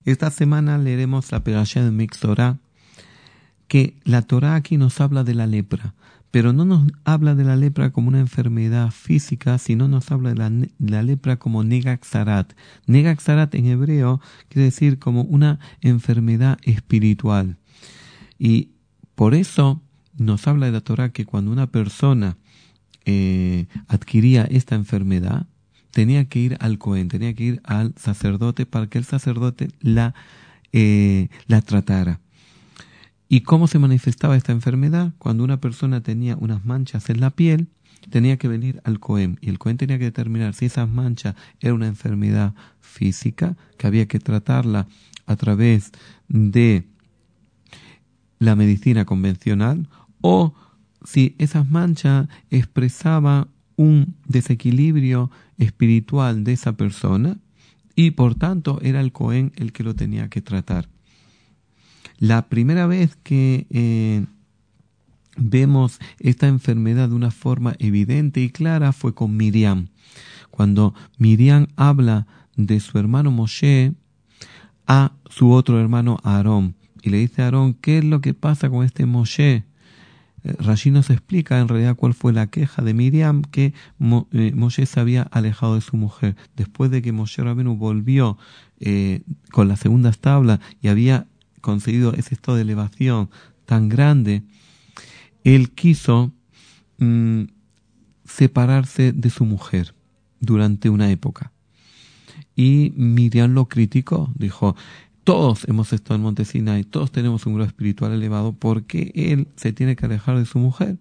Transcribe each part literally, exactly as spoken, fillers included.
Esta semana leeremos la Perashá de Mixorá, que la Torá aquí nos habla de la lepra, pero no nos habla de la lepra como una enfermedad física, sino nos habla de la, de la lepra como negaxarat. Negaxarat en hebreo quiere decir como una enfermedad espiritual. Y por eso nos habla de la Torá que cuando una persona eh, adquiría esta enfermedad, tenía que ir al Cohen, tenía que ir al sacerdote para que el sacerdote la, eh, la tratara. ¿Y cómo se manifestaba esta enfermedad? Cuando una persona tenía unas manchas en la piel, tenía que venir al Cohen, y el Cohen tenía que determinar si esas manchas era una enfermedad física, que había que tratarla a través de la medicina convencional, o si esas manchas expresaban un desequilibrio espiritual de esa persona, y por tanto era el Cohen el que lo tenía que tratar. La primera vez que eh, vemos esta enfermedad de una forma evidente y clara fue con Miriam. Cuando Miriam habla de su hermano Moshe a su otro hermano Aarón, y le dice a Aarón, ¿qué es lo que pasa con este Moshe? Rashi nos explica en realidad cuál fue la queja de Miriam, que Mo, eh, Moshe se había alejado de su mujer. Después de que Moshe Rabenu volvió eh, con las segundas tablas y había conseguido ese estado de elevación tan grande, él quiso mmm, separarse de su mujer durante una época. Y Miriam lo criticó, dijo, todos hemos estado en Monte Sinai, todos tenemos un grado espiritual elevado, ¿por qué él se tiene que alejar de su mujer?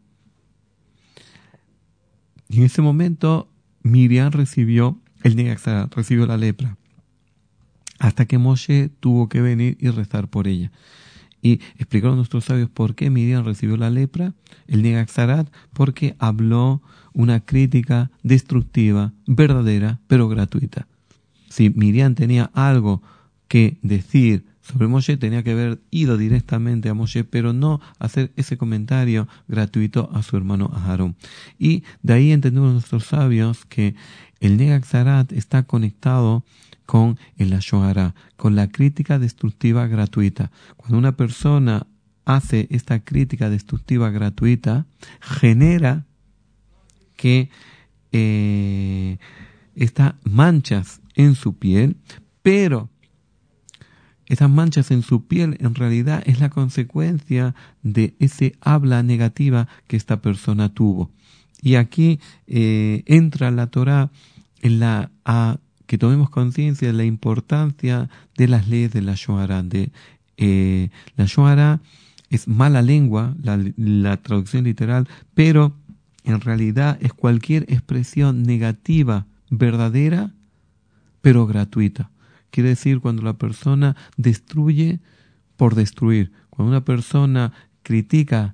Y en ese momento Miriam recibió el negaxarat, recibió la lepra, hasta que Moshe tuvo que venir y rezar por ella. Y explicaron nuestros sabios por qué Miriam recibió la lepra, el negaxarat, porque habló una crítica destructiva, verdadera, pero gratuita. Si Miriam tenía algo que decir sobre Moshe, tenía que haber ido directamente a Moshe, pero no hacer ese comentario gratuito a su hermano Aarón. Y de ahí entendemos nuestros sabios que el negaxarat está conectado con el lashon hara, con la crítica destructiva gratuita. Cuando una persona hace esta crítica destructiva gratuita, genera que eh, estas manchas en su piel, pero esas manchas en su piel en realidad es la consecuencia de ese habla negativa que esta persona tuvo. Y aquí eh, entra la Torá en la a que tomemos conciencia de la importancia de las leyes de la lashon hara. De, eh, la lashon hara es mala lengua, la, la traducción literal, pero en realidad es cualquier expresión negativa, verdadera, pero gratuita. Quiere decir cuando la persona destruye por destruir. Cuando una persona critica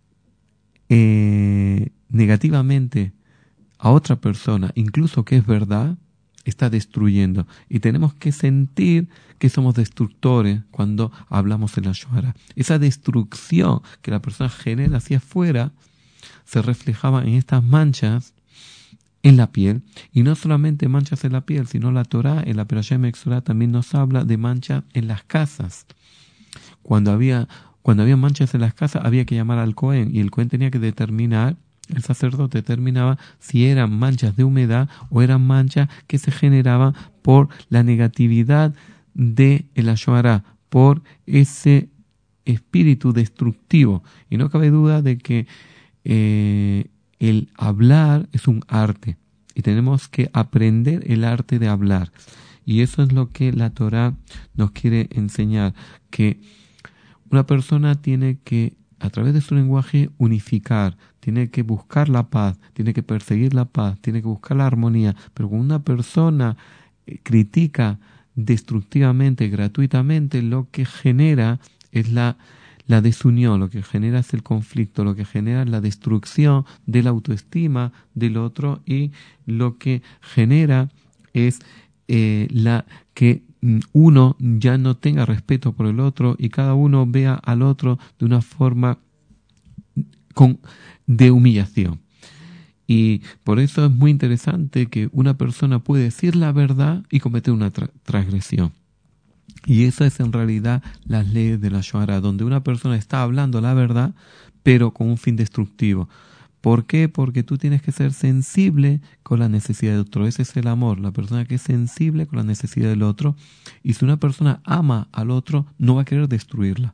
eh, negativamente a otra persona, incluso que es verdad, está destruyendo. Y tenemos que sentir que somos destructores cuando hablamos en la lashon hara. Esa destrucción que la persona genera hacia afuera se reflejaba en estas manchas en la piel, y no solamente manchas en la piel, sino la Torá en la Perashá de Mixorá también nos habla de manchas en las casas. Cuando había cuando había manchas en las casas había que llamar al Cohen, y el Cohen tenía que determinar, el sacerdote determinaba si eran manchas de humedad o eran manchas que se generaban por la negatividad de el lashon hara, por ese espíritu destructivo. Y no cabe duda de que eh, el hablar es un arte, y tenemos que aprender el arte de hablar. Y eso es lo que la Torá nos quiere enseñar, que una persona tiene que, a través de su lenguaje, unificar, tiene que buscar la paz, tiene que perseguir la paz, tiene que buscar la armonía. Pero cuando una persona critica destructivamente, gratuitamente, lo que genera es la La desunión, lo que genera es el conflicto, lo que genera es la destrucción de la autoestima del otro, y lo que genera es eh, la que uno ya no tenga respeto por el otro y cada uno vea al otro de una forma con, de humillación. Y por eso es muy interesante que una persona puede decir la verdad y cometer una tra- transgresión. Y eso es en realidad las leyes de la Shoah, donde una persona está hablando la verdad, pero con un fin destructivo. ¿Por qué? Porque tú tienes que ser sensible con la necesidad de otro. Ese es el amor, la persona que es sensible con la necesidad del otro. Y si una persona ama al otro, no va a querer destruirla.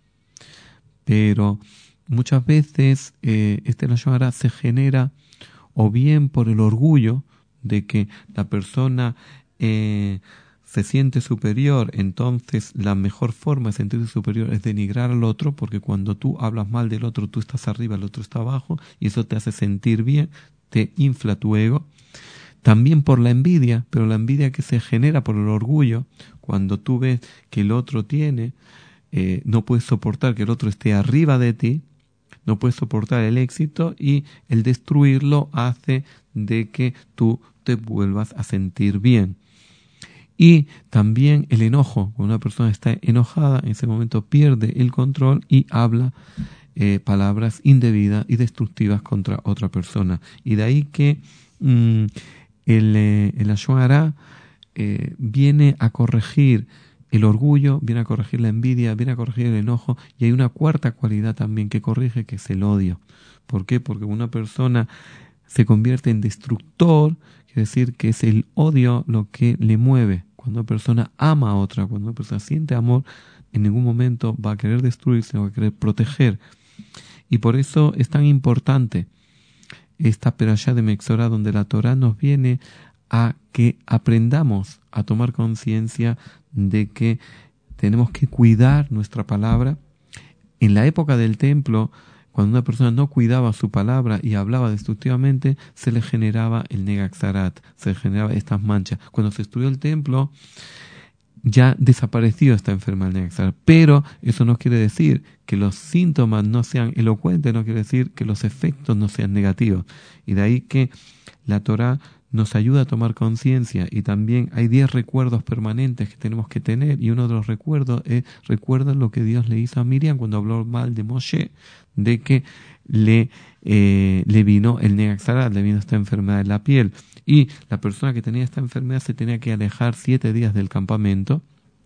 Pero muchas veces eh, este la Shoah se genera o bien por el orgullo de que la persona eh, se siente superior, entonces la mejor forma de sentirse superior es denigrar al otro, porque cuando tú hablas mal del otro, tú estás arriba, el otro está abajo, y eso te hace sentir bien, te infla tu ego. También por la envidia, pero la envidia que se genera por el orgullo, cuando tú ves que el otro tiene, eh, no puedes soportar que el otro esté arriba de ti, no puedes soportar el éxito, y el destruirlo hace de que tú te vuelvas a sentir bien. Y también el enojo, cuando una persona está enojada, en ese momento pierde el control y habla eh, palabras indebidas y destructivas contra otra persona. Y de ahí que mmm, el, eh, el Lashon Hara eh, viene a corregir el orgullo, viene a corregir la envidia, viene a corregir el enojo, y hay una cuarta cualidad también que corrige, que es el odio. ¿Por qué? Porque una persona se convierte en destructor, quiere decir que es el odio lo que le mueve. Cuando una persona ama a otra, cuando una persona siente amor, en ningún momento va a querer destruir, sino va a querer proteger. Y por eso es tan importante esta perashá de Mexorá, donde la Torá nos viene a que aprendamos a tomar conciencia de que tenemos que cuidar nuestra palabra. En la época del templo, cuando una persona no cuidaba su palabra y hablaba destructivamente, se le generaba el negaxarat, se le generaba estas manchas. Cuando se destruyó el templo, ya desapareció esta enfermedad del negaxarat. Pero eso no quiere decir que los síntomas no sean elocuentes, no quiere decir que los efectos no sean negativos. Y de ahí que la Torá nos ayuda a tomar conciencia, y también hay diez recuerdos permanentes que tenemos que tener, y uno de los recuerdos es, recuerda lo que Dios le hizo a Miriam cuando habló mal de Moshe, de que le, eh, le vino el negaxarat, le vino esta enfermedad en la piel, y la persona que tenía esta enfermedad se tenía que alejar siete días del campamento,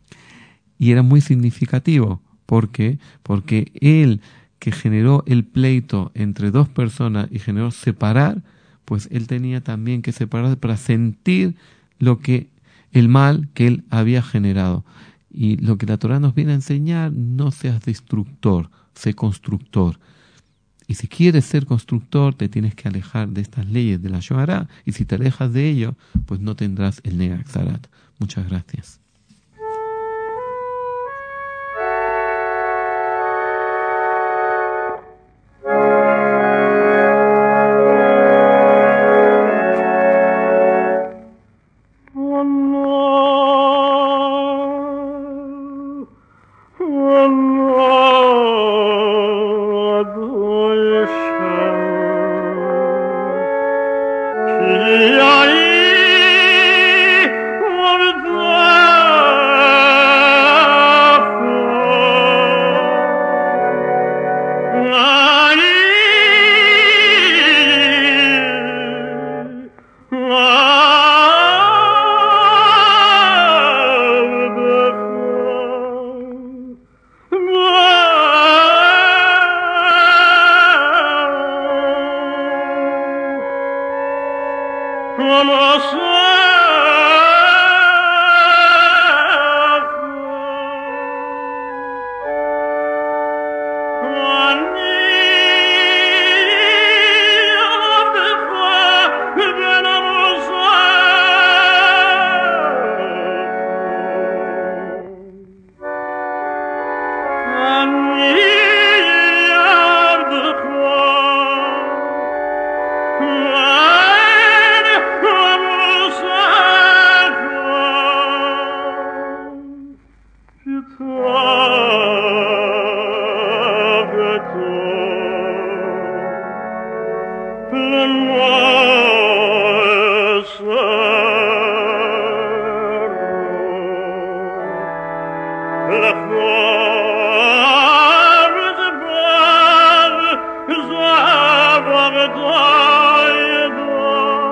y era muy significativo. ¿Por qué? Porque él, que generó el pleito entre dos personas y generó separar, pues él tenía también que separarse para sentir lo que el mal que él había generado. Y lo que la Torá nos viene a enseñar: no seas destructor, sé constructor. Y si quieres ser constructor, te tienes que alejar de estas leyes de la Shoah, y si te alejas de ello, pues no tendrás el negaxarat. Muchas gracias.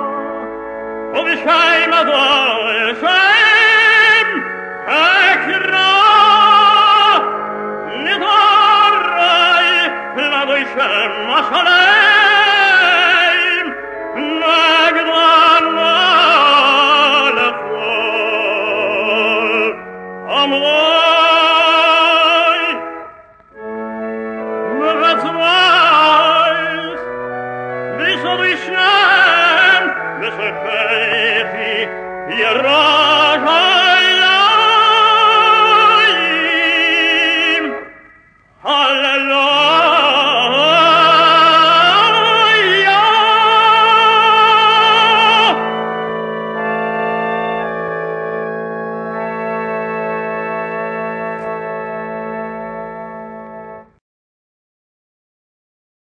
Shame, Ador, shame, I can Ihr